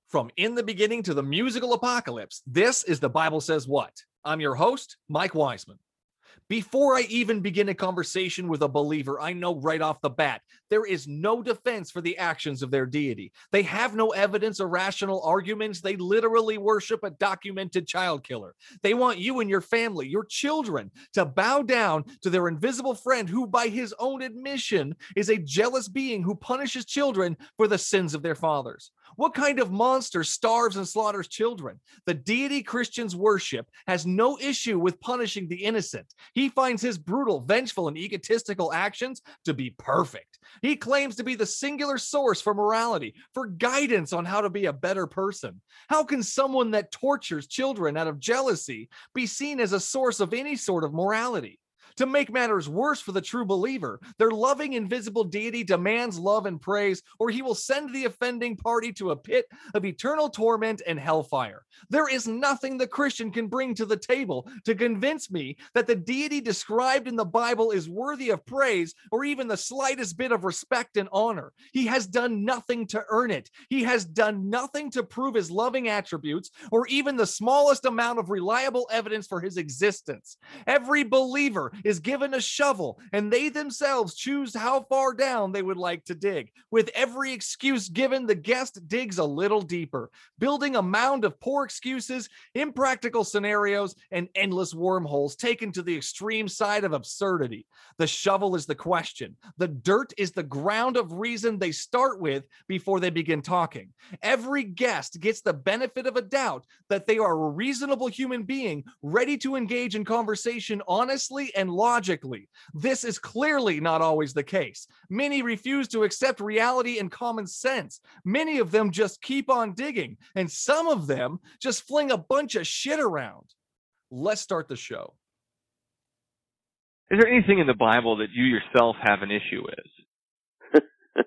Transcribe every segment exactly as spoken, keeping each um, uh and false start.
From in the beginning to the musical apocalypse, this is The Bible Says What. I'm your host, Mike Wiseman. Before I even begin a conversation with a believer, I know right off the bat, there is no defense for the actions of their deity. They have no evidence or rational arguments. They literally worship a documented child killer. They want you and your family, your children, to bow down to their invisible friend who, by his own admission, is a jealous being who punishes children for the sins of their fathers. What kind of monster starves and slaughters children? The deity Christians worship has no issue with punishing the innocent. He finds his brutal, vengeful, and egotistical actions to be perfect. He claims to be the singular source for morality, for guidance on how to be a better person. How can someone that tortures children out of jealousy be seen as a source of any sort of morality? To make matters worse for the true believer, their loving invisible deity demands love and praise, or he will send the offending party to a pit of eternal torment and hellfire. There is nothing the Christian can bring to the table to convince me that the deity described in the Bible is worthy of praise or even the slightest bit of respect and honor. He has done nothing to earn it. He has done nothing to prove his loving attributes or even the smallest amount of reliable evidence for his existence. Every believer is given a shovel, and they themselves choose how far down they would like to dig. With every excuse given, the guest digs a little deeper, building a mound of poor excuses, impractical scenarios, and endless wormholes taken to the extreme side of absurdity. The shovel is the question. The dirt is the ground of reason they start with before they begin talking. Every guest gets the benefit of a doubt that they are a reasonable human being ready to engage in conversation honestly and logically. This is clearly not always the case. Many refuse to accept reality and common sense. Many of them just keep on digging, and some of them just fling a bunch of shit around. Let's start the show. Is there anything in the Bible that you yourself have an issue with?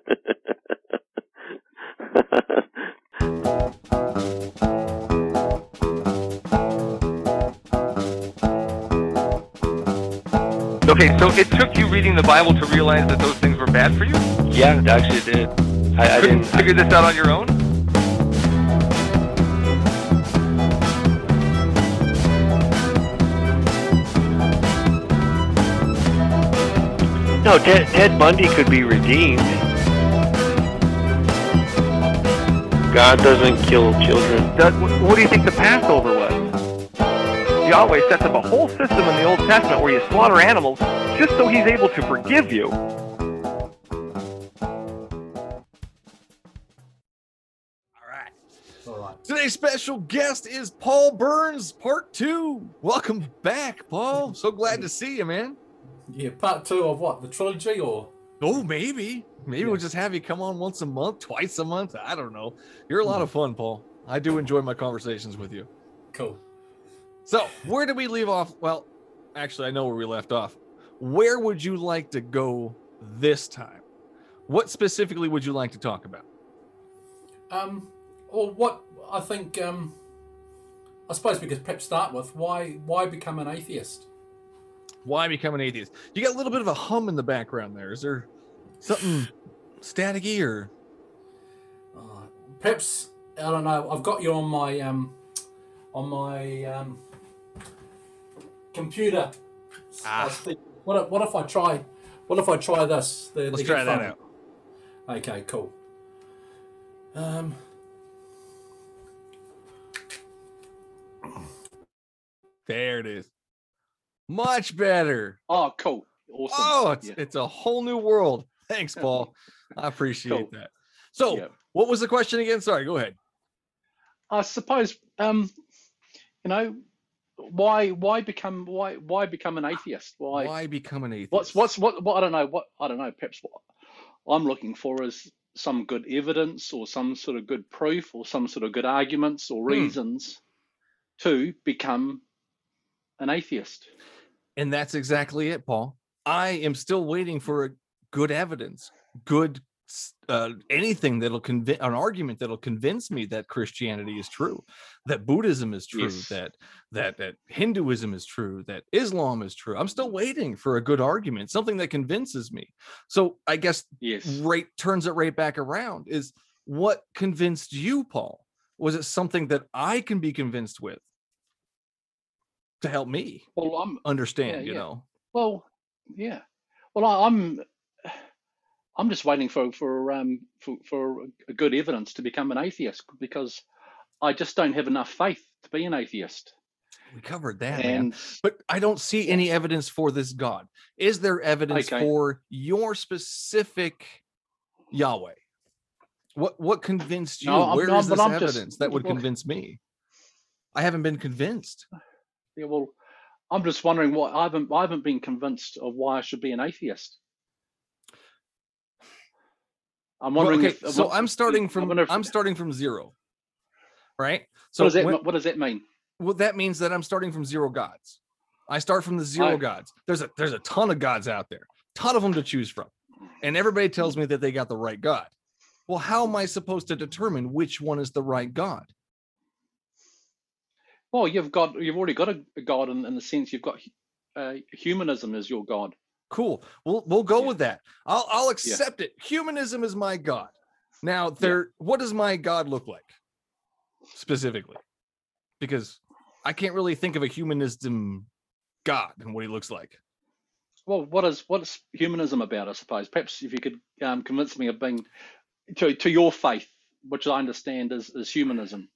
Okay, so it took you reading the Bible to realize that those things were bad for you? Yeah, it actually did. I, I couldn't didn't figure this out on your own? No, Ted, Ted Bundy could be redeemed. God doesn't kill children. Does, what do you think the Passover was? Yahweh sets up a whole system in the Old Testament where you slaughter animals just so he's able to forgive you. All right. All right. Today's special guest is Paul Burns, part two. Welcome back, Paul. So glad to see you, man. Yeah, part two of what? The trilogy or? Oh, maybe. Maybe yeah. We'll just have you come on once a month, twice a month. I don't know. You're a lot of fun, Paul. I do enjoy my conversations with you. Cool. So, where did we leave off? Well, actually, I know where we left off. Where would you like to go this time? What specifically would you like to talk about? Um, well, what I think, um, I suppose we could perhaps start with why why become an atheist? Why become an atheist? You got a little bit of a hum in the background there. Is there something staticky or? Uh, perhaps, I don't know. I've got you on my um, on my um, computer. Ah. What if, what if I try? What if I try this? The, Let's the try that out. Okay, cool. Um. There it is. Much better. Oh, cool. Awesome. Oh, it's, yeah. it's a whole new world. Thanks, Paul. I appreciate Cool. that. So, Yeah. what was the question again? Sorry, go ahead. I suppose, um, you know, why why become why why become an atheist? Why Why become an atheist? what's what's what what I don't know what I don't know. Perhaps what I'm looking for is some good evidence or some sort of good proof or some sort of good arguments or reasons hmm. to become an atheist. And that's exactly it, Paul. I am still waiting for a good evidence, good uh, anything that'll convince, an argument that'll convince me that Christianity is true, that Buddhism is true, yes. that that that Hinduism is true, that Islam is true. I'm still waiting for a good argument, something that convinces me. So I guess yes. right turns it right back around is what convinced you, Paul, Was it something that I can be convinced with to help me Well, I'm understand, yeah, you yeah. know? Well, yeah. Well, I, I'm I'm just waiting for for um for, for a good evidence to become an atheist because I just don't have enough faith to be an atheist. We covered that, man. And But I don't see yeah, any evidence for this God. Is there evidence okay. for your specific Yahweh? What what convinced you? No, I'm Where no, is but this I'm just evidence that would well, convince me? I haven't been convinced. yeah, well, I'm just wondering what I haven't I haven't been convinced of why I should be an atheist. I'm Well, wondering okay, if I so wonder I'm starting from if, I'm starting from zero, right? what So does that when, what does that mean? well, that means that I'm starting from zero gods. I start from the zero I, gods. There's a there's a ton of gods out there, ton of them to choose from, and everybody tells me that they got the right God. Well, how am I supposed to determine which one is the right God? well, you've got you've already got a, a God in, in the sense you've got uh, humanism as your God. Cool. We'll we'll go Yeah. with that. I'll I'll Yeah. accept it. Humanism is my God. Now, Yeah. there. What does my God look like specifically? Because I can't really think of a humanism God and what he looks like. Well, what is what is humanism about? I suppose perhaps if you could um, convince me of being to to your faith, which I understand is is humanism.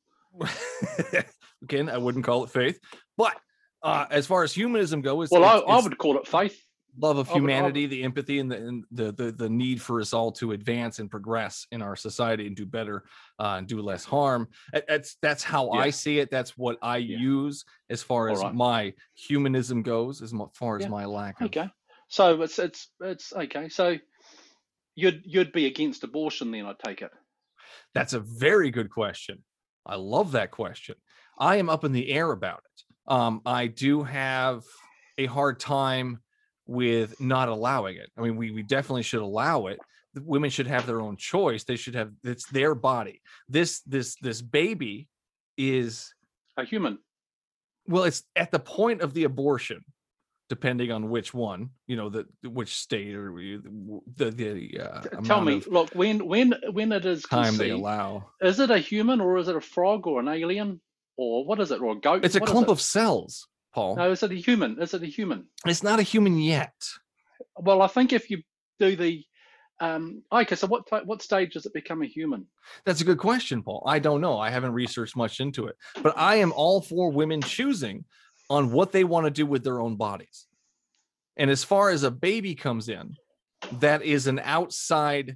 Again, I wouldn't call it faith, but uh, as far as humanism goes, Well, it's, I, I it's would call it faith. love of I would, I humanity, would, the empathy, and the, and the the the need for us all to advance and progress in our society and do better uh, and do less harm. That- That's that's how I yeah, see it. That's what I yeah. use as far All as right. my humanism goes, as mo- far as Yeah. my lack of. Okay. So it's it's it's okay. So you'd you'd be against abortion then, I take it. That's a very good question. I love that question. I am up in the air about it. Um, I do have a hard time with not allowing it. I mean, we we definitely should allow it. The women should have their own choice. They should have it's their body. This this this baby is A human. well, it's at the point of the abortion, depending on which one, you know, the which state or the the uh, T- Tell amount me, of look, when when when it is time they conceived, allow. is it a human or is it a frog or an alien or what is it or a goat? It's a What is clump it? of cells, Paul. No, is it a human? Is it a human? It's not a human yet. Well, I think if you do the um, okay, so what ti- what stage does it become a human? That's a good question, Paul. I don't know. I haven't researched much into it, but I am all for women choosing on what they want to do with their own bodies. And as far as a baby comes in, that is an outside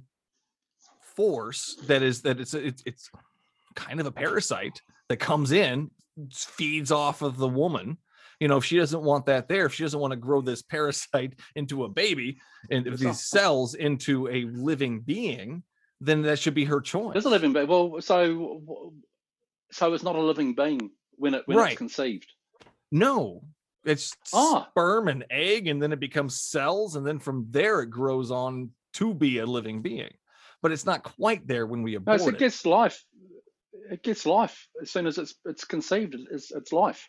force that is that it's it's, it's kind of a parasite that comes in, feeds off of the woman. You know, if she doesn't want that there, if she doesn't want to grow this parasite into a baby and if these cells into a living being, then that should be her choice. It's a living being. Well, so so it's not a living being when it when Right. it's conceived. No, it's Ah. sperm and egg, and then it becomes cells, and then from there it grows on to be a living being. But it's not quite there when we No, abort so it it. gets life. It gets life as soon as it's it's conceived. It's it's life.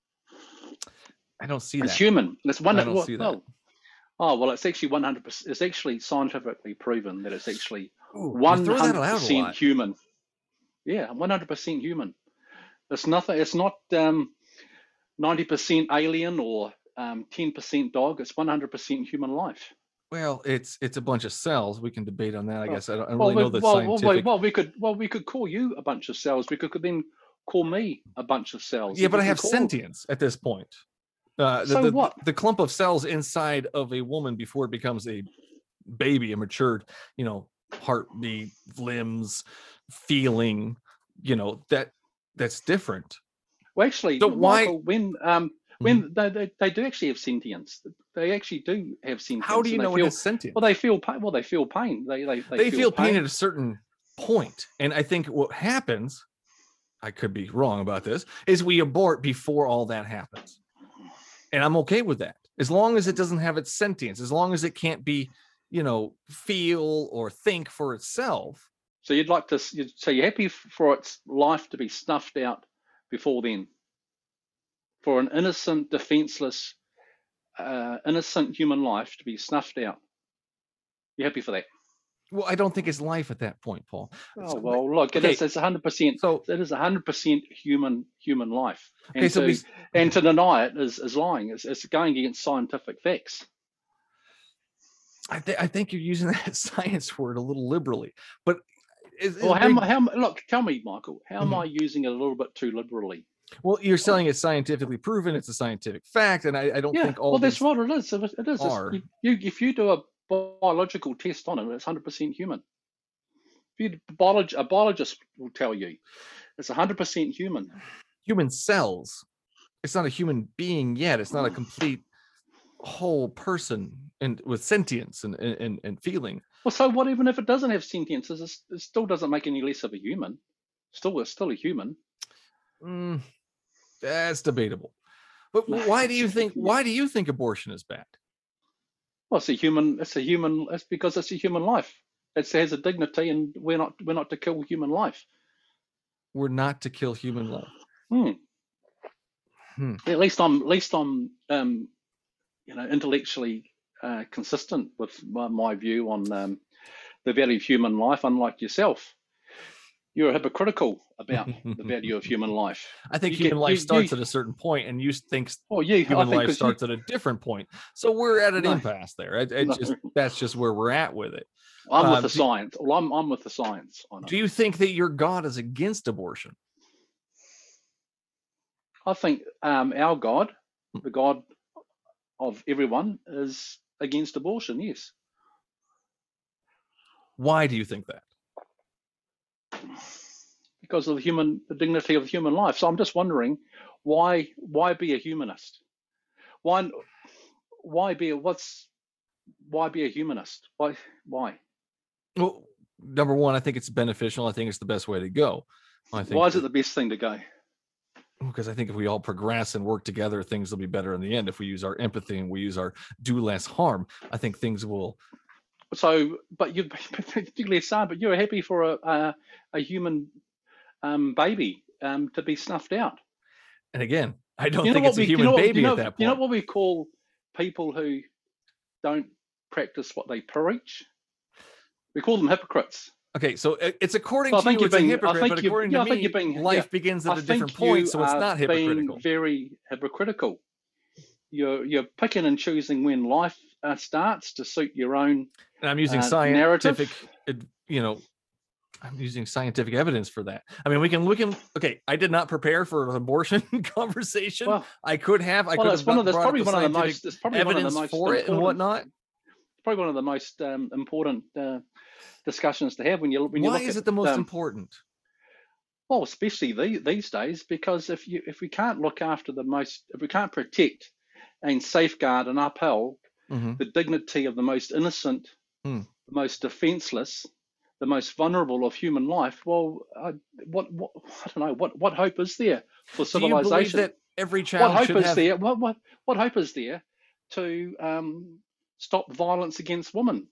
I don't see It's that. human. It's one. I don't well, see that. well, oh well, it's actually one hundred percent. It's actually scientifically proven that it's actually Ooh, you one throw that hundred out a percent lot. human. Yeah, one hundred percent human. It's nothing. It's not um, ninety percent alien or um, ten percent dog. It's one hundred percent human life. Well, it's it's a bunch of cells. We can debate on that. I Oh, guess I don't, I don't well, really we, know the well, well, scientific. well, we could well we could call you a bunch of cells. We could, could then call me a bunch of cells. Yeah, If but you I can have call- sentience at this point. Uh, the, So the, what? the clump of cells inside of a woman before it becomes a baby, a matured, you know, heartbeat, limbs, feeling, you know, that that's different. Well, actually, So why- Michael, when um when they, they they do actually have sentience. They actually do have sentience. How do you and they know feel, it is sentient? Well, they feel pain. Well, they feel pain. They they they, they feel pain at a certain point, and I think what happens, I could be wrong about this, is we abort before all that happens, and I'm okay with that as long as it doesn't have its sentience, as long as it can't be, you know, feel or think for itself. So you'd like to. you'd- So you're happy f- for its life to be snuffed out before then, for an innocent, defenseless, uh, innocent human life to be snuffed out. You're happy for that? Well, I don't think it's life at that point, Paul. Oh So- well, look, it okay, is. It's one hundred percent. So It is one hundred percent human human life, and okay, so to we, and to deny it is, is lying. It's, it's going against scientific facts. I, th- I think you're using that science word a little liberally, but is, is Well, how, big- am I- how am I- look? Tell me, Michael, how am Mhm. I using it a little bit too liberally? well, you're saying it's scientifically proven, it's a scientific fact, and I, I don't Yeah, think all well, that's these what it is. It is. It's- are. you, you, if you do a biological test on it, it's one hundred percent human. If you biolog, a biologist will tell you it's one hundred percent human. human cells. It's not a human being yet. It's not a complete whole person and with sentience and and, and feeling. Well, so what? Even if it doesn't have sentience, it's- it still doesn't make any less of a human. Still, it's still a human. Mm, that's debatable. But why do you think why do you think abortion is bad? Well, it's a human. It's a human. It's because it's a human life. It has a dignity, and we're not. We're not to kill human life. We're not to kill human life. Hmm. Hmm. At least I'm. At least I'm. Um, you know, intellectually uh, consistent with my, my view on um, the value of human life. Unlike yourself, you're hypocritical about the value of human life. I think You human get- life you- starts you- at a certain point, and you think Oh, you. I human think life 'cause you- starts at a different point. So we're at an No. impasse there. It, it No. just that's just where we're at with it. I'm Uh, with the do- science. Well, I'm. I'm with the science on it. Do you think that your God is against abortion? I think um, our God, Hmm. the God of everyone, is against abortion. Yes. Why do you think that? Because of the human, the dignity of human life. So I'm just wondering, why, why be a humanist? Why, why be a, what's, why be a humanist? Why, why? Well, number one, I think it's beneficial. I think it's the best way to go. I think Why is it the best thing to go? because I think if we all progress and work together, things will be better in the end. If we use our empathy and we use our do less harm, I think things will. So, but you, particularly sad, but you're happy for a a, a human um, baby um, to be snuffed out. And again, I don't You know think what it's a we- you human know what- baby you know, at that point. You know what we call people who don't practice what they preach? We call them hypocrites. Okay, so it- it's according So I to think you, you're it's a being- I hypocrite, think but you- according yeah, I to think me, you're being- life yeah. begins at I a different think point, you so it's are not being hypocritical. very hypocritical. You're you're picking and choosing when life uh, starts to suit your own. And I'm using uh, scientific, narrative. ad- you know, I'm using scientific evidence for that. I mean, we can look in. Okay, I did not prepare for an abortion conversation. Well, I could have. I well, could it's have one got- of the, it's brought up probably the one of the scientific most. It's probably one of the evidence most for it and important- whatnot. It's probably one of the most um, important uh, discussions to have when you when you Why look is at it the most um, important? Well, especially the, these days, because if you if we can't look after the most, if we can't protect and safeguard and uphold Mhm. the dignity of the most innocent, Hmm. the most defenseless, the most vulnerable of human life, well, uh, what what I don't know, what what hope is there for Do you believe civilization? that every What child hope should is have? there? What what what hope is there to um, stop violence against women?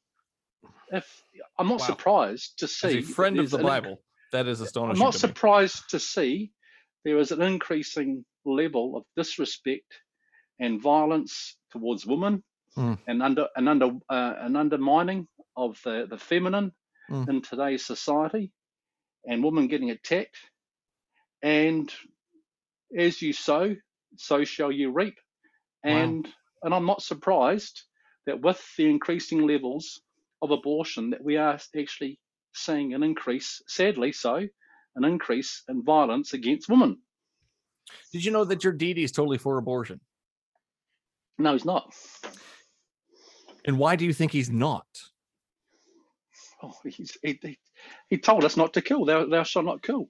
If I'm not Wow. surprised to As see a friend of there's the an- Bible, that is I'm astonishing. not to me. surprised to see there is an increasing level of disrespect and violence towards women, Mm. and under and under uh, an undermining of the, the feminine Mm. in today's society, and women getting attacked. And as you sow, so shall you reap. Wow. And and I'm not surprised that with the increasing levels of abortion that we are actually seeing an increase, sadly so, an increase in violence against women. Did you know that your deity is totally for abortion? No, he's not. And why do you think he's not? Oh, he's, he, he, he told us not to kill. Thou, thou shalt not kill.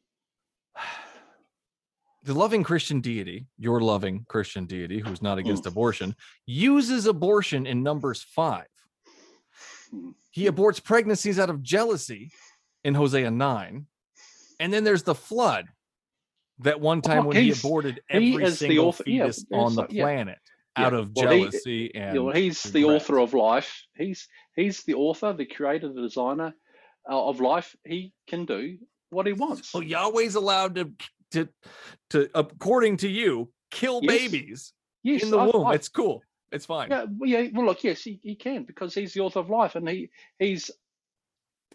The loving Christian deity, your loving Christian deity, who's not against Mm. abortion, uses abortion in Numbers five. Mm. He aborts pregnancies out of jealousy in Hosea nine. And then there's the flood that one time Oh, when he he's- aborted he every is the single author- yeah, fetus on the there's- yeah. planet Yeah, out of well, he- jealousy and Yeah, well, he's the regret. author of life. He's he's the author, the creator, the designer uh, of life. He can do what he wants. So Yahweh's allowed to, to, to, according to you, kill Yes. babies yes, in the I- womb. I- It's cool. It's fine. Yeah, well, yeah, well, look, yes, he, he can because he's the author of life, and he he's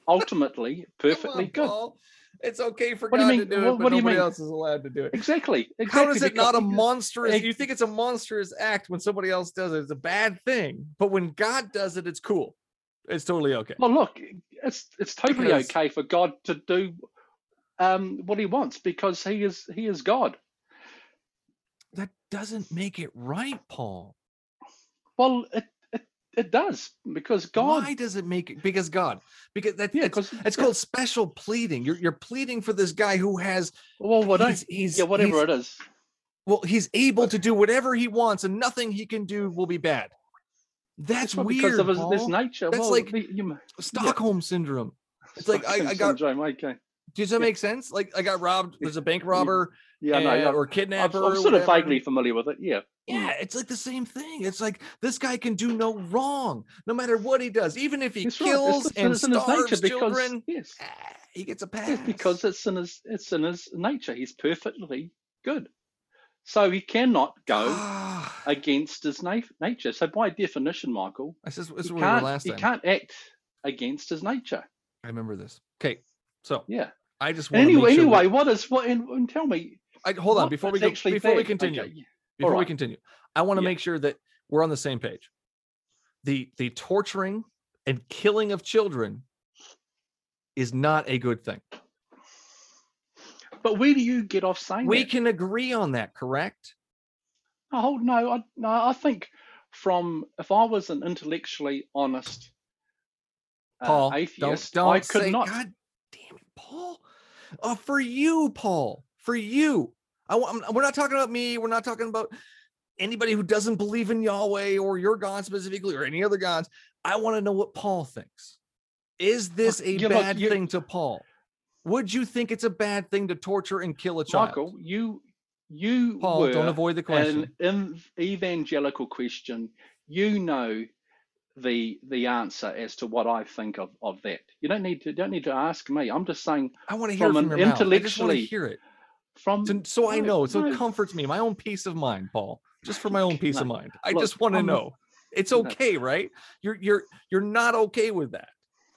ultimately perfectly Come on, good. Paul. It's okay for What do God you to mean? do What- it, but what do you nobody mean? else is allowed to do it. Exactly. exactly. How is it not a because- monstrous? it- You think it's a monstrous act when somebody else does it? It's a bad thing, but when God does it, it's cool. It's totally okay. Well, look, it's it's totally Because- okay for God to do um, what He wants because He is He is God. That doesn't make it right, Paul. Well, it it, it does because God. Why does it make it? Because God. Because that, Yeah, it's, 'cause- it's yeah. called special pleading. You're you're pleading for this guy who has Well, what he's, he's yeah, whatever he's, it is. well, he's able to do whatever he wants, and nothing he can do will be bad. That's Well, weird, because of his, Paul. his nature. That's well, like the, you, Stockholm syndrome. It's like I, I got. syndrome. Okay. Does that Yeah. make sense? Like I got robbed. There's a bank robber Yeah, no, and- yeah. or I'm, kidnapper. I'm or sort of whatever. vaguely familiar with it. Yeah. Yeah, it's like the same thing. It's like this guy can do no wrong, no matter what he does, even if he It's right. kills It's, and it's in his nature starves because children. yes, ah, he gets a pass. yes, because it's in his it's in his nature. He's perfectly good, so he cannot go Ah, against his na- nature. So by definition, Michael, this is, this is he where we were can't last he time. can't act against his nature. I remember this. Okay, so Yeah. I just And want to anyway, make sure anyway, that- what is what? And, and tell me. I, hold on what before we is go, actually before we bad? continue. Okay, yeah. Before we Alright. continue, I want to Yeah. make sure that we're on the same page. The the torturing and killing of children is not a good thing. But where do you get off saying We that? can agree on that, correct? Oh no, I, no, I think from if I was an intellectually honest uh, Paul, atheist, don't, don't I could say, not. God damn it, Paul. Uh, for you, Paul, for you. I, want- I'm- we're not talking about me. We're not talking about anybody who doesn't believe in Yahweh or your God specifically or any other gods. I want to know what Paul thinks. Is this a Yeah, look, bad you- thing to Paul? Would you think it's a bad thing to torture and kill a child? Michael, you you Paul, were don't avoid the question. an in evangelical question. You know the the answer as to what I think of, of that. You don't need to don't need to ask me. I'm just saying I want to hear it from from an your mouth. I just want to intellectually- hear it. from So, so I no, know. So no, it comforts me, my own peace of mind, Paul. Just for my own peace of No. mind. I Look, just want to I'm- know. It's no. okay, right? You're you're you're not okay with that.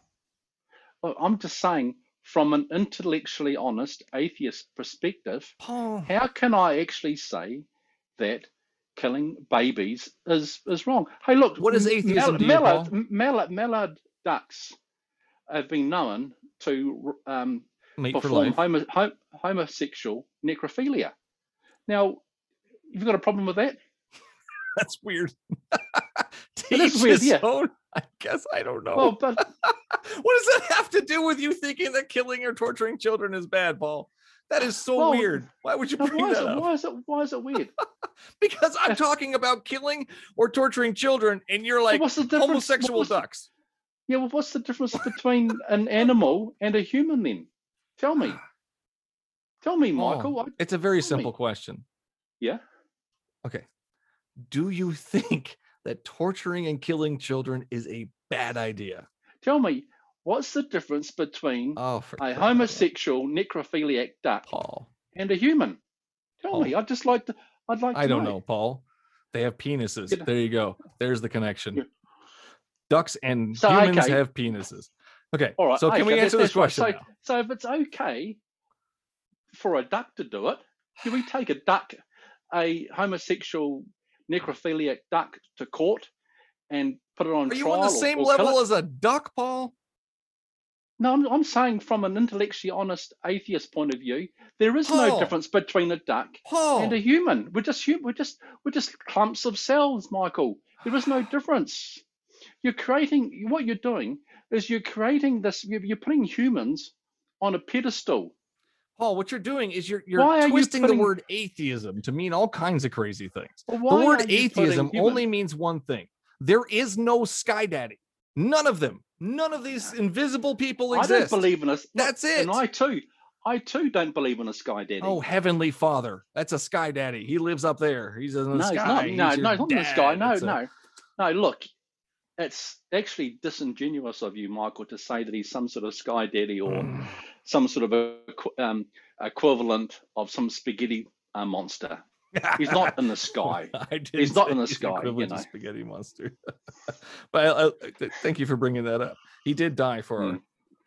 Look, I'm just saying from an intellectually honest atheist perspective, Paul. how can I actually say that killing babies is is wrong? Hey, look, What is m- atheism to you, mallard, Paul? mallard, mallard ducks have been known to um, Mate for perform life. homo, ho- homosexual necrophilia. Now, you've got a problem with that? That's weird. It is Teach weird, his yeah. own? I guess I don't know. Well, but What does that have to do with you thinking that killing or torturing children is bad, Paul? That is so Well, weird. Why would you now, bring why is that it up? why is it why is it weird? Because I'm talking about killing or torturing children, and you're like what's the difference? homosexual What's the- ducks. Yeah, well, what's the difference between an animal and a human then? Tell me. Tell me, Paul, Michael. I- It's a very tell simple me. question. Yeah. Okay. Do you think that torturing and killing children is a bad idea? Tell me, what's the difference between Oh, for a crying out loud. homosexual necrophiliac duck Paul. and a human? Tell Paul. me. I'd just like to. I'd like to I don't know, Paul. They have penises. You know- There you go. There's the connection. Yeah. Ducks and So, humans okay. have penises. Okay. All right. So can okay, we that's- answer this that's right. question So, now? so if it's okay for a duck to do it, can we take a duck, a homosexual necrophiliac duck, to court and put it on Are you trial? on the or- same or kill level it? as a duck, Paul? No, I'm, I'm saying from an intellectually honest atheist point of view, there is Paul. no difference between a duck Paul. and a human. We're just hu- we're just we're just clumps of cells, Michael. There is no difference. You're creating what you're doing is you're creating this. You're, you're putting humans on a pedestal. Paul, what you're doing is you're you're Why are you twisting putting- the word atheism to mean all kinds of crazy things. Well, The why word are you putting atheism human- only means one thing. There is no sky daddy. None of them. None of these invisible people I exist. don't believe in us. That's it. And I too, I too don't believe in a sky daddy. Oh, Heavenly Father. That's a sky daddy. He lives up there. He's in the no, sky. it's not. He's No, your no, it's not in the sky. dad. No, It's a- no, no. Look, it's actually disingenuous of you, Michael, to say that he's some sort of sky daddy or Mm. some sort of a, um, equivalent of some spaghetti uh, monster. He's not in the sky. I didn't He's not say in the he's sky, you equivalent to know. spaghetti monster. But I, I, th- thank you for bringing that up. He did die for our, Mm.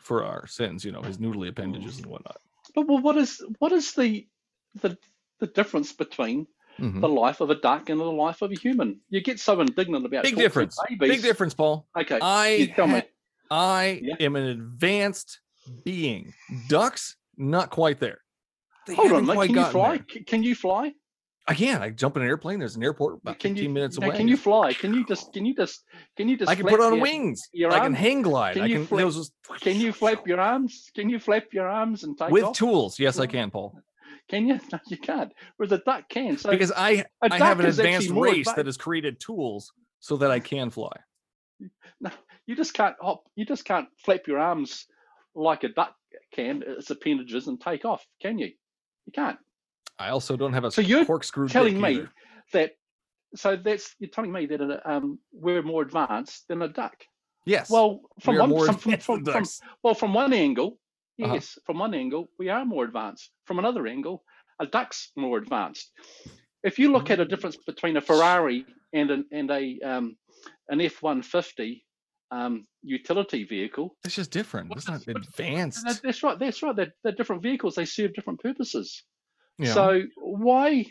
for our sins, you know, his noodly appendages and whatnot. But well, what is what is the the the difference between Mhm. the life of a duck and the life of a human? You get so indignant about Big torturing difference. babies. Big difference, Paul. Okay, I you tell me. ha- I Yeah. am an advanced being. Ducks, not quite there. They Hold on, haven't mate. quite Can you gotten fly? there. C- Can you fly? I can. I jump in an airplane. There's an airport about Can fifteen you? minutes no, away. Can you fly? Can you just? Can you just? Can you just? I can flap put on your, wings. your I can arms? hang glide. Can I you can. flap- those- Can you flap your arms? Can you flap your arms and take with off? tools? Yes, I can, Paul. Can you? No, you can't. Whereas a duck can. So Because I a I duck have an is actually advanced more race adva- that has created tools so that I can fly. No, you just can't hop. You just can't flap your arms like a duck can, its appendages, and take off, can you? You can't. I also don't have a So you're corkscrew telling dick me either. that. So that's you're telling me that uh, um, we're more advanced than a duck. Yes. Well, from we are one more some, from, advanced from, than from, ducks. well, from one angle, Uh-huh. yes, from one angle we are more advanced. From another angle, a duck's more advanced. If you look at a difference between a Ferrari and an and a um, an F one fifty um, utility vehicle, It's just different. It's not But- advanced. that- that's right. That's right. They're, they're different vehicles. They serve different purposes. You know? So why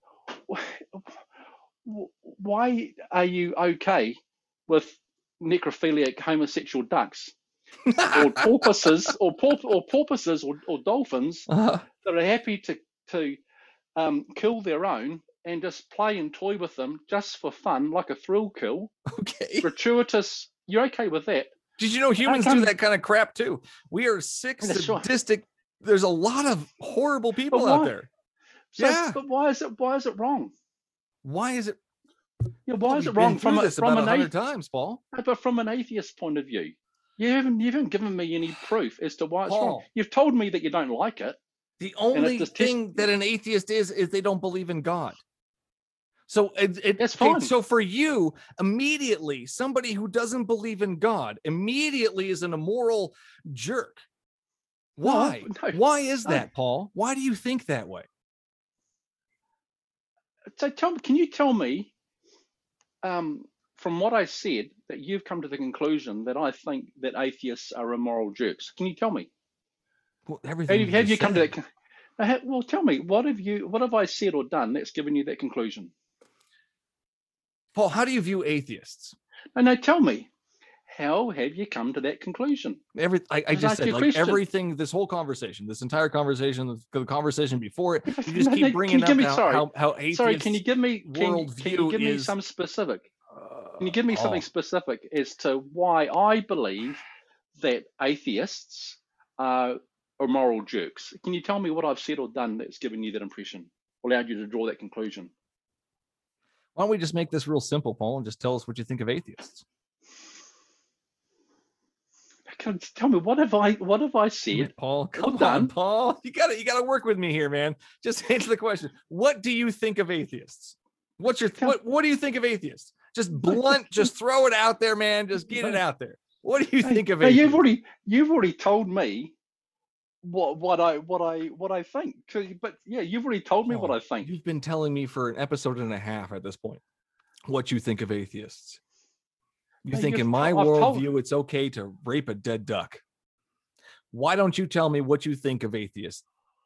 why are you okay with necrophiliac homosexual ducks or porpoises or porp- or porpoises or, or dolphins Uh, that are happy to to um, kill their own and just play and toy with them just for fun, like a thrill kill, okay. gratuitous? You're okay with that? Did you know humans come- do that kind of crap too? We are sick, That's right. sadistic. There's a lot of horrible people But out why? there. So, Yeah. but why is it why is it wrong? Why is it? Yeah, why is We've it wrong been from through a, this from about an a hundred athe- times, Paul. but from an atheist point of view? You haven't you haven't given me any proof as to why it's wrong. Paul. You've told me that you don't like it. The only just thing test- that an atheist is is they don't believe in God. So it, it, That's okay, fine. So for you, immediately, somebody who doesn't believe in God immediately is an immoral jerk. Why? no, Why is no. that, Paul? Why do you think that way? So tell me, can you tell me, um, from what I said, that you've come to the conclusion that I think that atheists are immoral jerks? Can you tell me? Well, everything Have, you- have just you come to said. that? con- Now, ha- Well, tell me, what have you, what have I said or done that's given you that conclusion? Paul, how do you view atheists? No, no, tell me, how have you come to that conclusion? Every I, I Just just ask said you a like question. everything. This whole conversation, this entire conversation, the, the conversation before it, you just No, no, keep can bringing you up give me- how, sorry. how how atheists. Sorry, can you give me can, can you worldview give me is- some specific? uh, Can you give me something Paul, specific as to why I believe that atheists are immoral jerks? Can you tell me what I've said or done that's given you that impression, allowed you to draw that conclusion? Why don't we just make this real simple, Paul, and just tell us what you think of atheists? Can, tell me what have I what have I said? Paul, come on, done. Paul. You gotta you gotta work with me here, man. Just answer the question. What do you think of atheists? What's your what what do you think of atheists? Just blunt, just throw it out there, man. Just get it out there. What do you think of No, atheists? you've already you've already told me what what I what I what I think. 'Cause- But yeah, you've already told me what Paul, I think. You've been telling me for an episode and a half at this point what you think of atheists. You No, think you've in my to- I've told- worldview it's okay to rape a dead duck. Why don't you tell me what you think of atheists?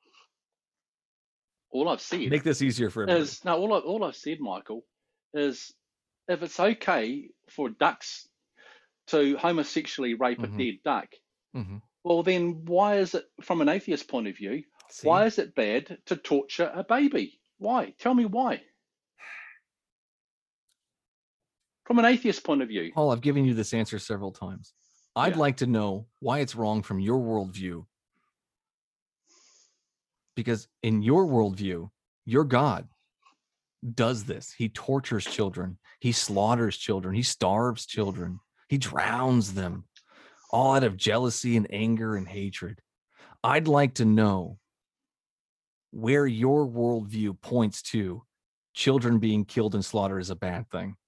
All I've said Make this easier for everybody. is no. All I, all I've said, Michael, is if it's okay for ducks to homosexually rape Mhm. a dead duck, Mhm. well then why is it, from an atheist point of view, See? why is it bad to torture a baby? Why? Tell me why. From an atheist point of view. Paul, I've given you this answer several times. I'd Yeah. like to know why it's wrong from your worldview. Because in your worldview, your God does this. He tortures children. He slaughters children. He starves children. He drowns them, all out of jealousy and anger and hatred. I'd like to know where your worldview points to children being killed and slaughtered is a bad thing.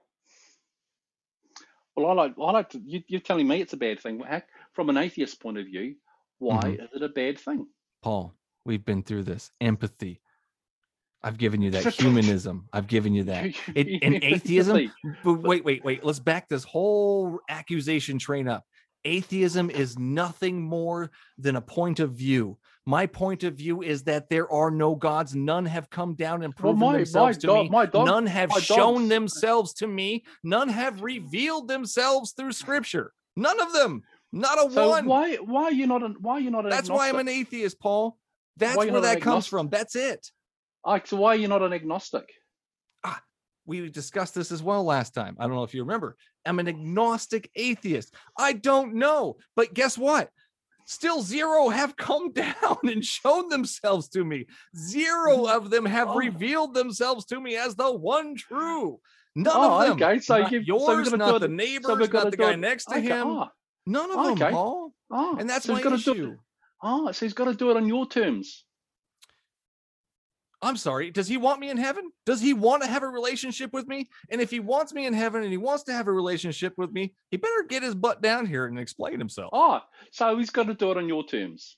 Well, I like, I like to, you, you're telling me it's a bad thing. How, from an atheist point of view, why Mhm. is it a bad thing? Paul, we've been through this. Empathy. I've given you that. Humanism. I've given you that. It, and atheism. But wait, wait, wait. Let's back this whole accusation train up. Atheism is nothing more than a point of view. My point of view is that there are no gods. None have come down and Well, proven my- themselves my to dog- me. my dog- None have my shown dogs- themselves to me. None have revealed themselves through Scripture. None of them. Not a So one. why why are you not an why are you not an That's why I'm an agnostic? atheist, Paul. That's Why you're where not an that comes agnostic? from. That's it. Like, so why are you not an agnostic? We discussed this as well last time. I don't know if you remember. I'm an agnostic atheist. I don't know. But guess what? Still zero have come down and shown themselves to me. Zero of them have Oh. revealed themselves to me as the one true. None Oh, of them. okay, so not you- so yours, we're gonna not do the it- neighbors, so we're gonna not the do guy it- next to okay, him. oh, None of okay. them, Paul. oh, And that's so my he's gotta do issue. it. Oh, so he's got to do it on your terms. I'm sorry. Does he want me in heaven? Does he want to have a relationship with me? And if he wants me in heaven and he wants to have a relationship with me, he better get his butt down here and explain himself. Oh, so he's got to do it on your terms.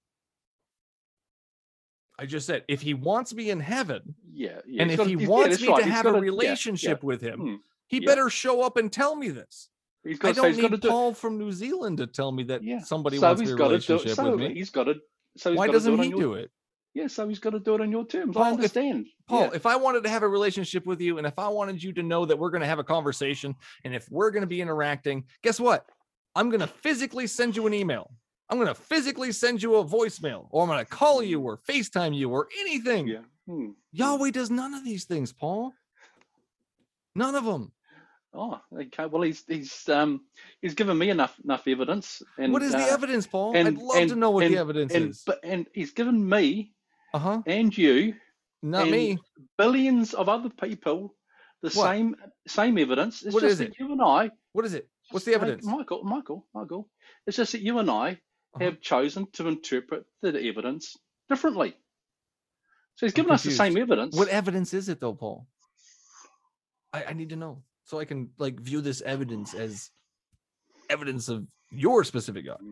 I just said, if he wants me in heaven, Yeah, yeah. and he's if gotta- he he's- yeah, wants that's me right, to he's have gotta- a yeah, relationship yeah. with him, Hmm. he yeah. better show up and tell me this. He's I got, so don't he's got to need do. Paul from New Zealand to tell me that Yeah. somebody so wants he's a got to do. relationship So with me. he's got to. So he's Why got doesn't to do it he on your, do it? Yeah, so he's got to do it on your terms. Paul, I if- understand. Paul, yeah. if I wanted to have a relationship with you and if I wanted you to know that we're going to have a conversation and if we're going to be interacting, guess what? I'm going to physically send you an email. I'm going to physically send you a voicemail, or I'm going to call you or FaceTime you or anything. yeah. Hmm. Yahweh does none of these things, Paul. None of them. Oh, okay. Well, he's he's um he's given me enough enough evidence. And What is the uh, evidence, Paul? and- I'd love to and- know what and- the evidence and is. but and he's given me Uh-huh. and you Not and me. billions of other people the What? same same evidence. It's What just is that it? you and I. What is it? What's the Like, evidence? Michael, Michael, Michael. It's just that you and I Uh-huh. have chosen to interpret the evidence differently. So he's I'm given us the confused. same evidence. What evidence is it though, Paul? I, I need to know so I can like view this evidence as evidence of your specific God.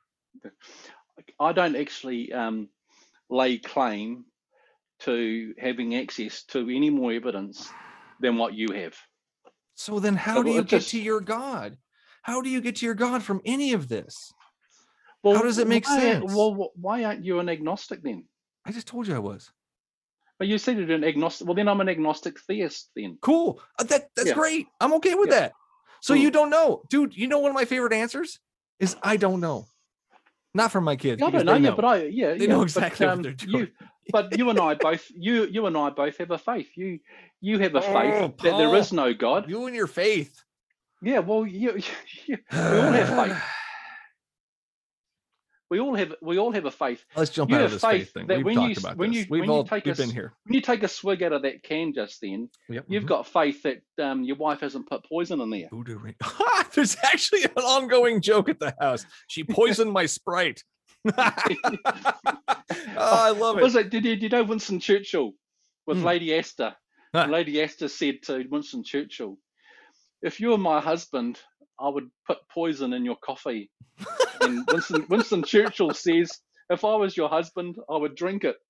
I don't actually um, lay claim to having access to any more evidence than what you have. So then how So do you it get just- to your God? How do you get to your God from any of this? Well, How does it make why- sense? Well, wh- why aren't you an agnostic then? I just told you I was. But you said you're an agnostic. Well, then I'm an agnostic theist then. Cool. Uh, that that's Yeah. great. I'm okay with Yeah. that. So Hmm. you don't know. Dude, you know one of my favorite answers is I don't know. Not from my kids. Yeah, I because don't know, they yeah, know. but I yeah They yeah, know but, exactly what um, they're doing. You, but you and I both you you and I both have a faith. You you have a faith Oh, that there Paul. is no God. You and your faith. Yeah, well, you, you, we all have faith. We all have we all have a faith. Let's jump You out of have this faith faith thing. that We've when talked you- about when this. you- We've when you all take we've a been s- here. When you take a swig out of that can just then, Yep. you've mhm. got faith that um, your wife hasn't put poison in there. Voodoo ring. There's actually an ongoing joke at the house. She poisoned my Sprite. oh, I love Was it. it? Did you, did you know Winston Churchill with Hmm. Lady Astor? Huh. Lady Astor said to Winston Churchill, "If you were my husband, I would put poison in your coffee." And Winston, Winston Churchill says, "If I was your husband, I would drink it."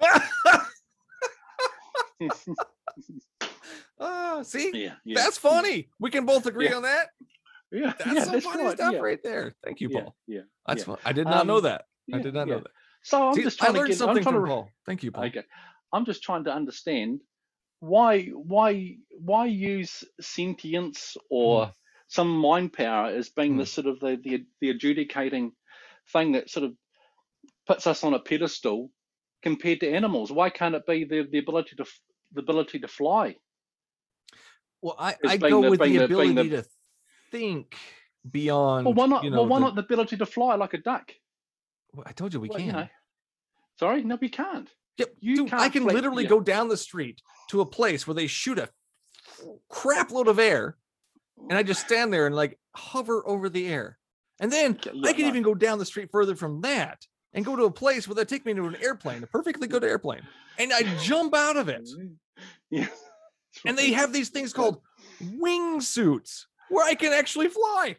Ah, see, Yeah, yeah, that's funny. We can both agree Yeah. on that. Yeah, That's yeah, some that's funny right. stuff yeah, right there. Thank you, yeah, Paul. yeah. That's yeah. fun. I did not know Um, that. I yeah, did not yeah. know that. So I'm See, just I trying to learned get. I'm something trying from to. Paul. Thank you, Paul. Okay, I'm just trying to understand why why why use sentience or Hmm. some mind power as being Hmm. the sort of the, the the adjudicating thing that sort of puts us on a pedestal compared to animals. Why can't it be the the ability to f- the ability to fly? Well, I, As I being go the- with the being the- ability being the- to think beyond. Well, why not? You know, well, why the- not the ability to fly like a duck? Well, I told you we Well, can. you know. Sorry, no, we can't. Yep, you dude, I can't can fly- literally yeah. go down the street to a place where they shoot a crap load of air, and I just stand there and like hover over the air. And then Yeah, I can no. even go down the street further from that and go to a place where they take me to an airplane, a perfectly good airplane, and I jump out of it. Yeah. And they have these things called wingsuits where I can actually fly.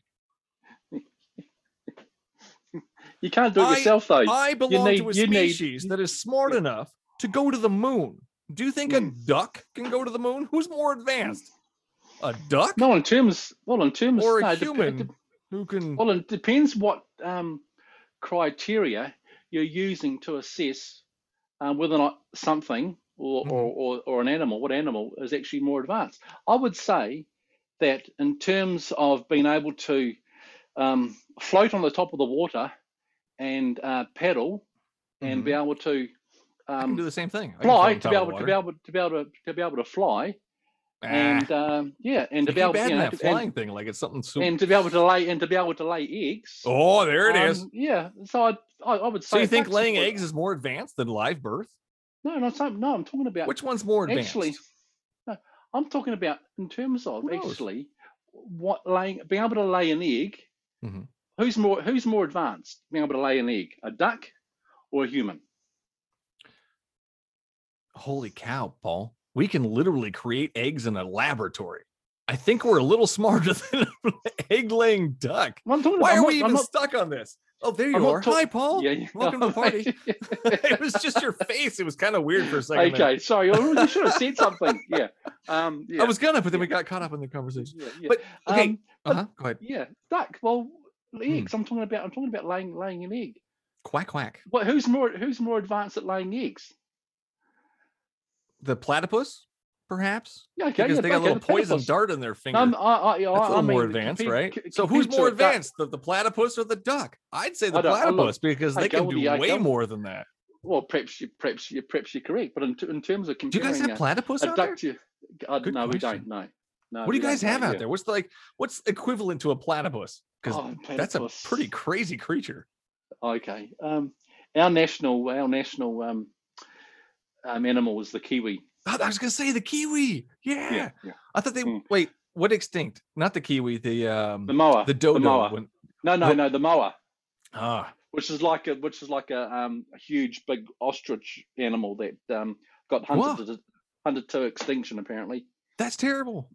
You can't do it I- yourself though. I belong need- to a you need- species that is smart enough to go to the moon. Do you think a Hmm. duck can go to the moon? Who's more advanced? A duck No, in terms, well, in terms, or a no, it dep- human it dep- Who can? Well, it depends what um, criteria you're using to assess um, whether or not something or, Mhm. or, or, or an animal, what animal is actually more advanced. I would say that in terms of being able to um, float on the top of the water and uh, paddle and Mhm. be able to I can do um, the same thing. I can float fly on to top be of able the to be water. able to be able to, to be able to fly Ah, and um, yeah and to you be keep able adding you know that to- flying and, thing like it's something super. and to be able to lay and to be able to lay eggs. Oh, there it is. Um, yeah, so I, I I would say. So you think ducks laying would- eggs is more advanced than live birth? No, no, so- no. I'm talking about Which one's more advanced? actually. No, I'm talking about in terms of Who knows? actually what laying being able to lay an egg. Mhm. Who's more Who's more advanced being able to lay an egg, a duck or a human? Holy cow, Paul. We can literally create eggs in a laboratory. I think we're a little smarter than an egg-laying duck. Well, I'm talking Why about, are I'm we not- even I'm not- stuck on this? Oh, there you I'm not are. talk- Hi, Paul. Yeah, yeah. Welcome to the party. It was just your face. It was kind of weird for a second. there. Okay, sorry. You should have said something. Yeah. Um, yeah. I was gonna, but then we Yeah. got caught up in the conversation. Yeah, yeah. But okay, Um, uh-huh. Go ahead. yeah, duck. Well, Hmm. eggs. I'm talking about. I'm talking about laying laying an egg. Quack quack. What? Who's more Who's more advanced at laying eggs? The platypus, perhaps? Yeah, okay. Because yeah, they got okay, a little the poison platypus. dart in their finger. Um, I, I, I, That's a I little more mean, advanced, compared- right? c- So who's compared to more a duck- advanced, the, the platypus or the duck? I'd say the I don't- I look- platypus because I they go can with do the- I way go- more than that. Well, perhaps you, perhaps you, perhaps you're correct, but in, t- in terms of Do you comparing guys have a, platypus a out there? duck to, uh, Good no, we question. don't. No, no. What do we you guys don't, have no, out yeah. there? What's the, like what's equivalent to a platypus? Because Oh, that's a platypus. pretty crazy creature. Okay. Um, our national, our national um, um, animal is the kiwi. Oh, I was gonna say the kiwi. Yeah. Yeah, yeah. I thought they Hmm. wait. What extinct? Not the kiwi. The um The moa. the dodo. moa. when- No, no, What- no. The moa, ah, which is like a, which is like a, um, a huge, big ostrich animal that um, got hunted to, hunted to extinction. Apparently. that's terrible.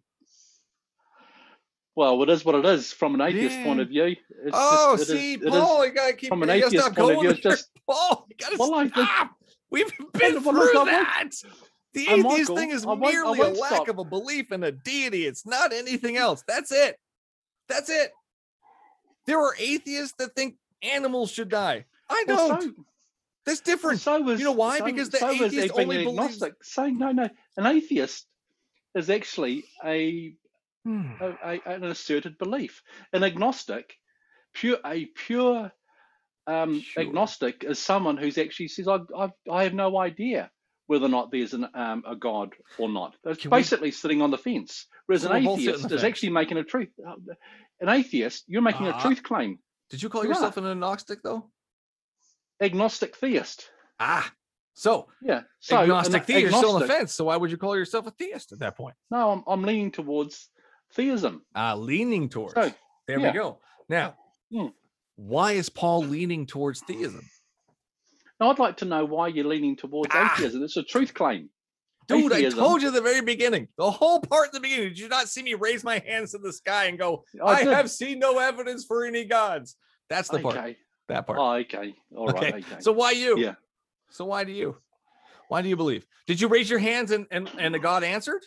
Well, it is what it is from an atheist Yeah. point of view. It's Oh, just, it is- see, it is- Paul, you gotta keep from an you gotta atheist stop point of going view, it's there. just- Paul, you gotta Well, I just- stop. We've been well, through look, I won't- that. The Uh, atheist Michael, thing is I won't- I merely a won't lack stop. of a belief in a deity. It's not anything else. That's it. That's it. There are atheists that think animals should die. I Well, don't. so- That's different. So was, You know why? So, Because the so is atheist being only an believes- agnostic. So no, no, an atheist is actually a, Hmm. a, a an asserted belief. An agnostic, pure a pure um, Sure. agnostic is someone who's actually says I I I have no idea whether or not there's an um, a god or not. It's Can we- basically sitting on the fence. Whereas So an we're both sitting on atheist the is fence. actually making a truth. An atheist, you're making Ah. a truth claim. Did you call You yourself an agnostic though? Agnostic theist. Ah, so Yeah. So agnostic an theist, you're still on the agnostic- fence. So why would you call yourself a theist at that point? No, I'm, I'm leaning towards theism. Ah, leaning towards. So, there yeah. we go. Now, Hmm. why is Paul leaning towards theism? now I'd like to know why you're leaning towards Ah. atheism. It's a truth claim. Dude, Atheism. I told you at the very beginning, the whole part in the beginning. Did you not see me raise my hands to the sky and go, I, I did. have seen no evidence for any gods? That's the part. Okay. That part. Oh, okay. All right. okay. Okay. So why you? Yeah. So why do you? Why do you believe? Did you raise your hands and and, and the God answered?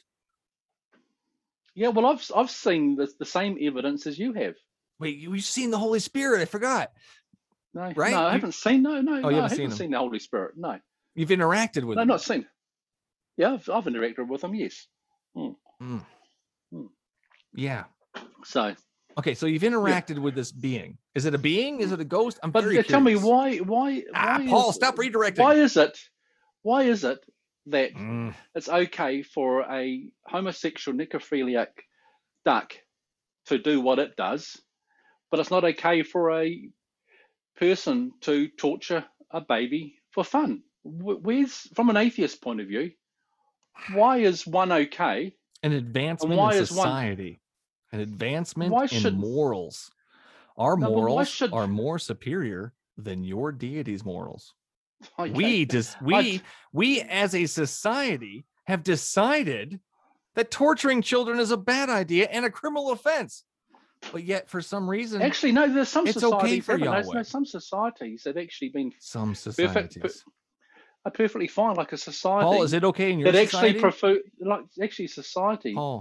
yeah. Well, I've I've seen the, the same evidence as you have. Wait, you, you've seen the Holy Spirit. I forgot. No. Right? No, I You- haven't seen. No. No. Oh, no you I haven't haven't seen seen, him. the Holy Spirit. No. You've interacted with No, him. not seen. Yeah, I've, I've interacted with him. Yes. Mm. Hmm. Yeah. So, Okay, so you've interacted with this being. Is it a being? Is it a ghost? I'm but very uh, tell me curious. why? Why? Ah, why Paul, is, stop redirecting. Why is it? Why is it that Mm. it's okay for a homosexual necrophiliac duck to do what it does, but it's not okay for a person to torture a baby for fun? Wh- Where's, from an atheist point of view, why is one okay? An advancement why in is one- society. An advancement Why in should- morals. Our No, but why morals should- are more superior than your deity's morals. Okay. We just we we as a society have decided that torturing children is a bad idea and a criminal offense. But yet, for some reason, Actually, no. There's some It's okay societies. for haven't there? Yahweh. There's some societies that actually been some perfect, societies. are perfectly fine, like a society Paul, is it okay in your that actually society? prefer, like actually society. Paul,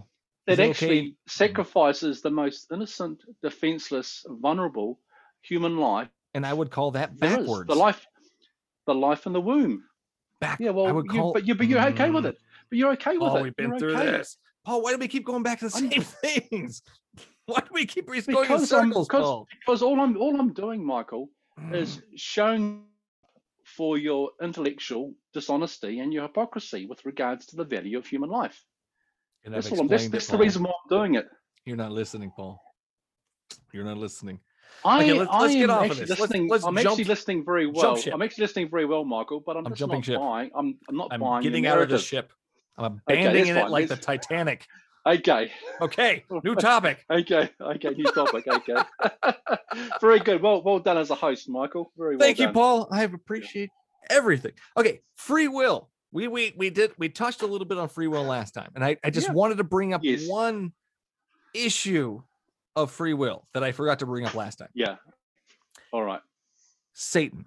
that it actually okay? sacrifices the most innocent, defenseless, vulnerable human life And I would call that there is. backwards. The life, the life in the womb. Back. Yeah, I well, would you, call. but you, but you're okay with Mm, it. But you're okay with Paul, it. we've been you're through okay. this. Paul, why do we keep going back to the I'm- same things? Why do we keep going in Because I'm, circles, because, Paul? because all I'm, all I'm doing, Michael, is Mm. showing for your intellectual dishonesty and your hypocrisy with regards to the value of human life. And I've That's all I'm. That's, explained it, that's the Paul. reason why I'm doing it. You're not listening, Paul. You're not listening. I, Okay, let's- I let's get am off of actually this. Let's- listening. let's I'm jump- actually listening very jump well. ship. I'm actually listening very well, Michael. But I'm, I'm just jumping not ship. buying. I'm, I'm not I'm buying. getting your out of the narrative. ship. I'm Okay, abandoning that's it fine. like the Let's- Titanic. Okay. Okay, new topic. Okay. Okay. New topic. Okay. Very good. Well, well done as a host, Michael. Very well Thank you, done. Paul. I appreciate everything. Okay, free will. We we we did we touched a little bit on free will last time, and I, I just Yeah. wanted to bring up Yes. one issue of free will that I forgot to bring up last time. Yeah. All right. Satan.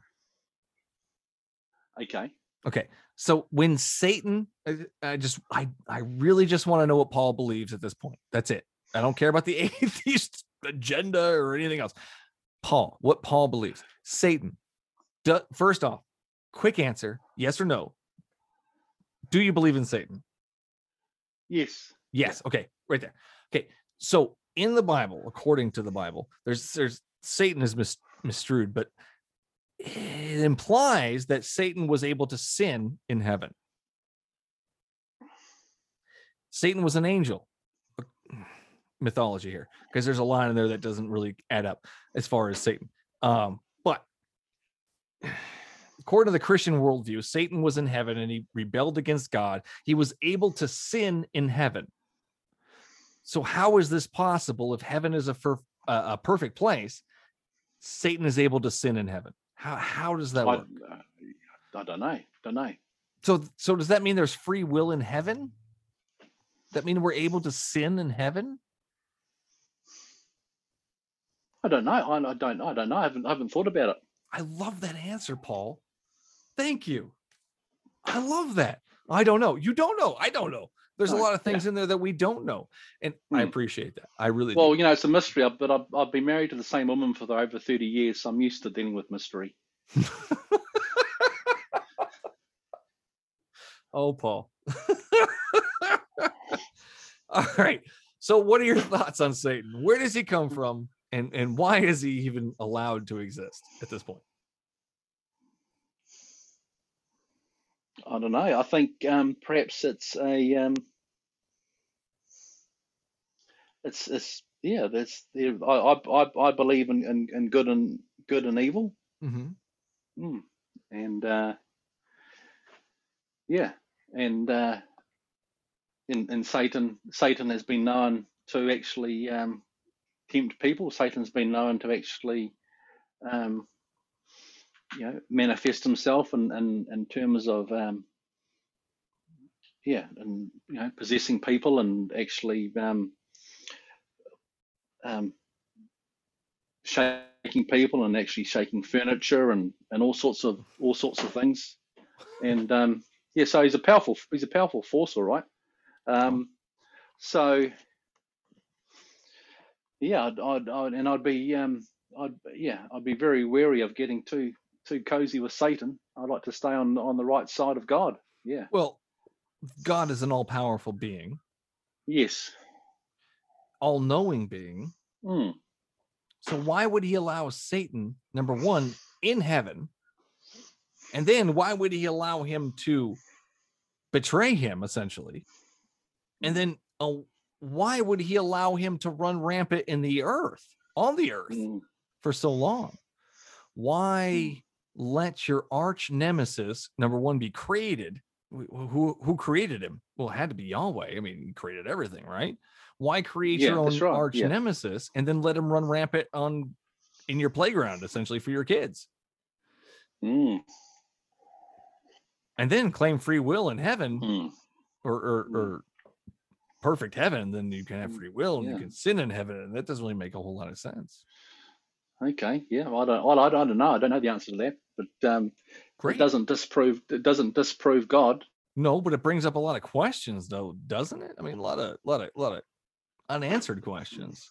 Okay. Okay, so when Satan, I, I just I I really just want to know what Paul believes at this point. That's it. I don't care about the atheist agenda or anything else. Paul, what Paul believes. Satan. Do, first off, quick answer: yes or no. Do you believe in Satan? Yes. Yes. Okay. Right there. Okay. So in the Bible, according to the Bible, there's there's Satan is mis, misstrued, but it implies that Satan was able to sin in heaven. Satan was an angel. Mythology here, because there's a line in there that doesn't really add up as far as Satan. Um, but according to the Christian worldview, Satan was in heaven and he rebelled against God. He was able to sin in heaven. So how is this possible if heaven is a, fir- uh, a perfect place? Satan is able to sin in heaven. How how does that I, work? I don't know. Don't know. So so does that mean there's free will in heaven? That mean we're able to sin in heaven? I don't know. I, I don't. I don't know. I haven't. I haven't thought about it. I love that answer, Paul. Thank you. I love that. I don't know. You don't know. I don't know. There's a No, lot of things in there that we don't know, and I Hmm. appreciate that. I really Well, do. you know, it's a mystery. But I've, I've been married to the same woman for over thirty years, so I'm used to dealing with mystery. Oh, Paul. All right. So, what are your thoughts on Satan? Where does he come from, and and why is he even allowed to exist at this point? I don't know. I think um, perhaps it's a. Um, it's it's yeah. There's there. I I I I believe in, in, in good and good and evil. Mm-hmm. Mm. And uh, yeah, and uh, in in Satan, Satan has been known to actually um, tempt people. Satan's been known to actually, um, you know, manifest himself in in, in terms of um, yeah, and you know, possessing people and actually um, um, shaking people and actually shaking furniture and, and all sorts of all sorts of things. And um, yeah, so he's a powerful he's a powerful force, all right. Um, so yeah, I'd, I'd, I'd and I'd be um, I'd yeah, I'd be very wary of getting too too cozy with Satan. I'd like to stay on on the right side of God. Yeah. Well, God is an all-powerful being, Yes. all-knowing being. Mm. So why would he allow Satan, number one, in heaven? And then why would he allow him to betray him, essentially? And then uh, why would he allow him to run rampant in the earth, on the earth, Mm. for so long? Why let your arch nemesis, number one, be created? Who, who, who created him? Well, it had to be Yahweh. I mean, he created everything, right? Why create Yeah, your own that's right, arch yeah. nemesis and then let him run rampant on in your playground, essentially, for your kids? Mm. And then claim free will in heaven, Mm. or or, Mm. or perfect heaven, then you can have Mm, free will and yeah. you can sin in heaven, and that doesn't really make a whole lot of sense. Okay. Yeah. Well, I don't. Well, I don't I don't know. I don't know the answer to that. But um, Great. it doesn't disprove. It doesn't disprove God. No, but it brings up a lot of questions, though, doesn't it? I mean, a lot of, lot of, lot of unanswered questions.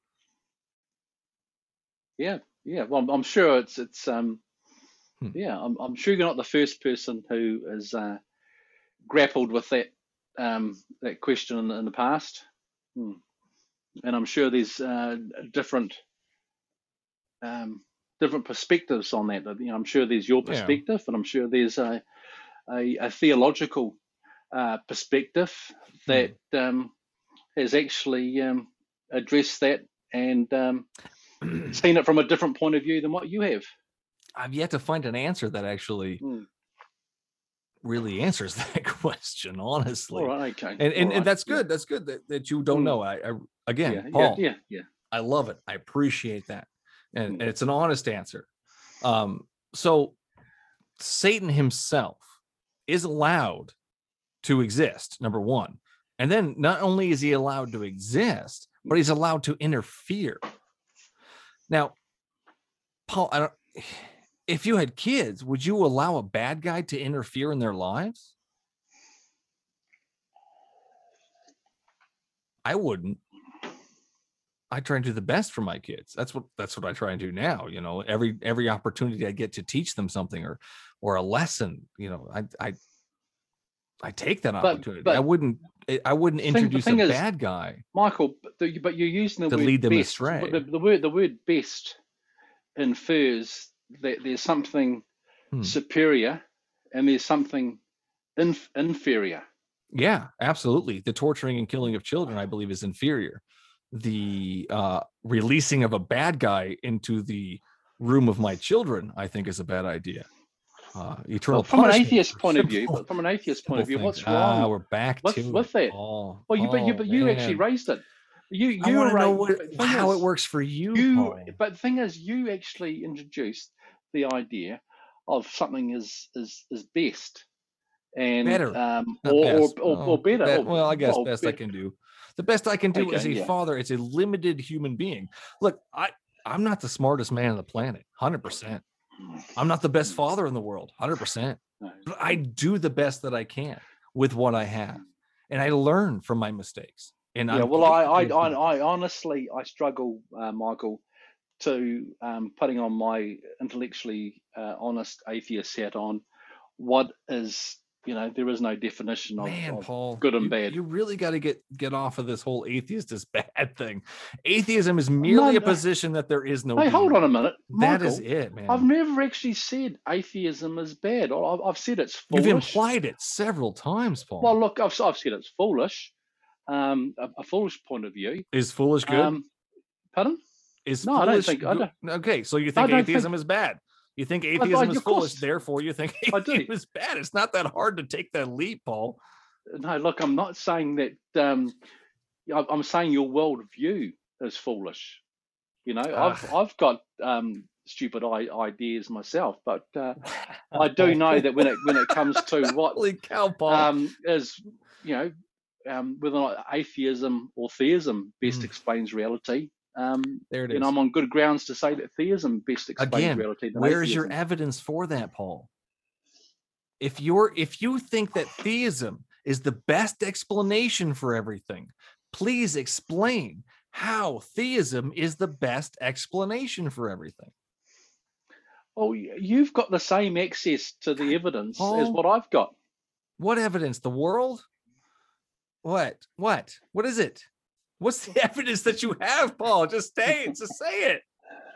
Yeah, yeah. Well, I'm, I'm sure it's it's um, Hmm. yeah. I'm I'm sure you're not the first person who has uh, grappled with that um, that question in, in the past, hmm. and I'm sure there's uh, different um, different perspectives on that. You know, I'm sure there's your Yeah. perspective, and I'm sure there's a a, a theological uh, perspective that um, has actually um, addressed that and um, seen it from a different point of view than what you have. I've yet to find an answer that actually Hmm. really answers that question, honestly. All right, okay. And and, All and right, that's yeah. good. That's good that, that you don't Mm. know. I, I again, Yeah, yeah, Paul, yeah, yeah. I love it. I appreciate that. And, Mm. and it's an honest answer. Um, so Satan himself is allowed to exist, number one. And then not only is he allowed to exist, but he's allowed to interfere. Now, Paul, I don't, if you had kids, would you allow a bad guy to interfere in their lives? I wouldn't. I try and do the best for my kids. That's what that's what I try and do now. You know, every every opportunity I get to teach them something or or a lesson, you know, I I I take that But opportunity. I but wouldn't I wouldn't thing, the introduce a thing is, bad guy Michael, but the- but you're using the to word lead them best. astray. The, the word the word best infers that there's something Hmm. superior and there's something inf- inferior. Yeah, absolutely. The torturing and killing of children, I believe, is inferior. The uh, releasing of a bad guy into the room of my children, I think, is a bad idea. Uh, eternal Well, from an punishment atheist for point of view, simple- but from an atheist point of simple view, things. what's Ah, wrong we're back with to with it, that? Paul. Well, you but you Oh, but you actually man. raised it. You I you want to know ra- what, but thing how is, it works for you, you Paul. but the thing is, you actually introduced the idea of something is is is best and Better, um not or best. or, or, Oh, or better. bet- or, well, I guess well, best I bet- can do. The best I can do as Okay, a yeah. father, as a limited human being. Look, I I'm not the smartest man on the planet, one hundred percent. I'm not the best father in the world, one hundred percent. No. But I do the best that I can with what I have, and I learn from my mistakes. And Yeah, I'm well, I I, capable of doing I, I honestly I struggle, uh, Michael, to um, putting on my intellectually uh, honest atheist hat on. What is, you know, there is no definition of, Man, of Paul, good and you, bad. you really got to get get off of this whole atheist is bad thing. Atheism is No, merely a no. position that there is no Hey, hold deity. on a minute, That Michael. is it, man. I've never actually said atheism is bad. I- I've, I've said it's You've foolish. implied it several times, Paul. Well, look, I've, I've said it's foolish. Um, a, a foolish point of view. Is foolish good? Um, pardon? Is No, I don't foolish think- I good? Okay, so you I think don't atheism think- is bad. You think I- atheism is of course. foolish, therefore you think I do. atheism is bad. It's not that hard to take that leap, Paul. No, look, I'm not saying that. Um, I- I'm saying your worldview is foolish. You know, I've Ah. I've got um, stupid I- ideas myself, but uh, I do know that when it when it comes to what Holy cow, Paul. um, is, you know, um, whether or not atheism or theism best Mm. explains reality. Um, there it is. you know, I'm on good grounds to say that theism best explains Again, reality. Than where is your atheism. evidence for that, Paul? If you're if you think that theism is the best explanation for everything, please explain how theism is the best explanation for everything. Well, y- you've got the same access to the evidence as Paul. what I've got. What evidence? The world? What? What? What is it? What's the evidence that you have, Paul? Just say it. Just say it.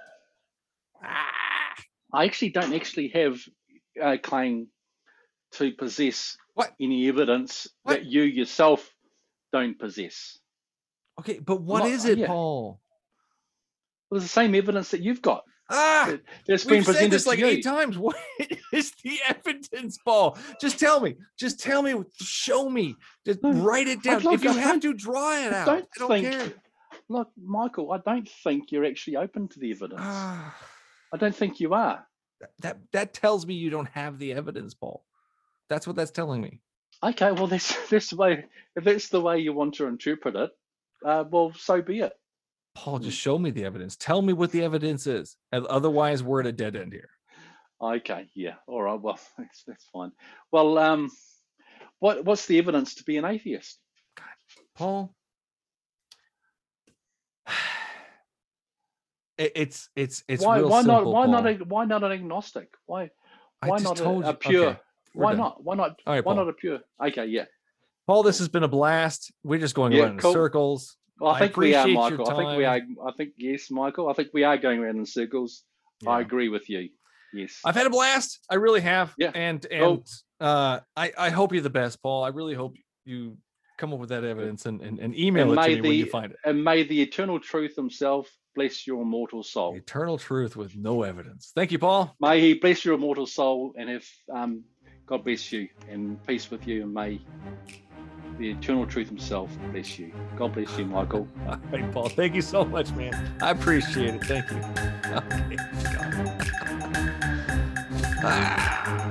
Ah, I actually don't actually have a claim to possess What? any evidence What? that you yourself don't possess. okay, but what Not- is it, yeah. Paul? Well, it's the same evidence that you've got. Ah, that- That's been we've said presented this like to you. eight times. What is the evidence, Paul? Just tell me. Just tell me. Show me. Just No, write it down. look, if you I have don't- to, draw it I out. don't I don't think- care. Look, Michael, I don't think you're actually open to the evidence. Ah, I don't think you are. that that tells me you don't have the evidence, Paul. That's what that's telling me. Okay, well, that's that's the way. If that's the way you want to interpret it, uh, well, so be it. Paul, just show me the evidence. Tell me what the evidence is. And otherwise, we're at a dead end here. Okay, yeah, all right. Well, that's that's fine. Well, um, what what's the evidence to be an atheist? Paul, it, it's it's it's why real why not simple, why Paul. not a, why not an agnostic? Why I why just not told a, a you- pure? okay, we're why done. not why not All right, why Paul. not a pure? Okay, yeah. Paul, this has been a blast. We're just going Yeah, around in cool. circles. Well, I I think we are, appreciate your Michael. I think we are. time. I think yes, Michael. I think we are going around in circles. I Yeah. agree with you. Yes. I've had a blast. I really have. Yeah, And cool. and uh, I I hope you're the best, Paul. I really hope you come up with that evidence and and, and email And it to may me when you the find it. and may the eternal truth himself bless your immortal soul. Eternal truth with no evidence. Thank you, Paul. May he bless your immortal soul, and if um, God bless you and peace with you, and may the eternal truth himself bless you. God bless you, Michael. All right, Paul. Thank you so much, man. I appreciate it. Thank you. Okay. Ah.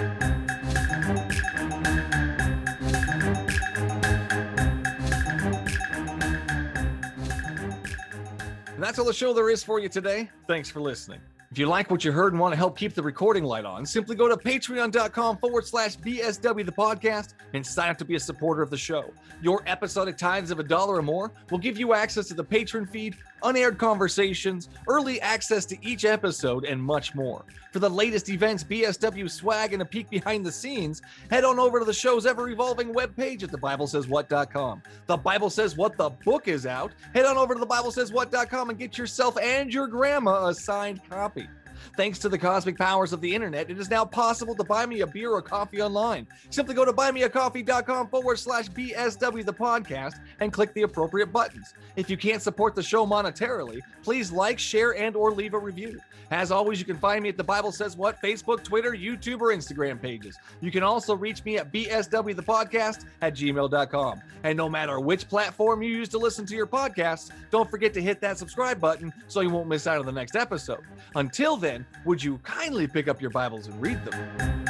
And that's all the show there is for you today. Thanks for listening. If you like what you heard and want to help keep the recording light on, simply go to patreon.com forward slash BSW the podcast and sign up to be a supporter of the show. Your episodic tithes of a dollar or more will give you access to the patron feed, unaired conversations, early access to each episode, and much more. For the latest events, B S W swag, and a peek behind the scenes, head on over to the show's ever-evolving webpage at the bible says what dot com. The Bible Says What the book is out. Head on over to the bible says what dot com and get yourself and your grandma a signed copy. Thanks to the cosmic powers of the internet, it is now possible to buy me a beer or coffee online. Simply go to buymeacoffee.com forward slash BSW the podcast and click the appropriate buttons. If you can't support the show monetarily, please like, share, and or leave a review. As always, you can find me at the Bible Says What Facebook, Twitter, YouTube, or Instagram pages. You can also reach me at b s w the podcast at gmail dot com. And no matter which platform you use to listen to your podcasts, don't forget to hit that subscribe button so you won't miss out on the next episode. Until then, would you kindly pick up your Bibles and read them?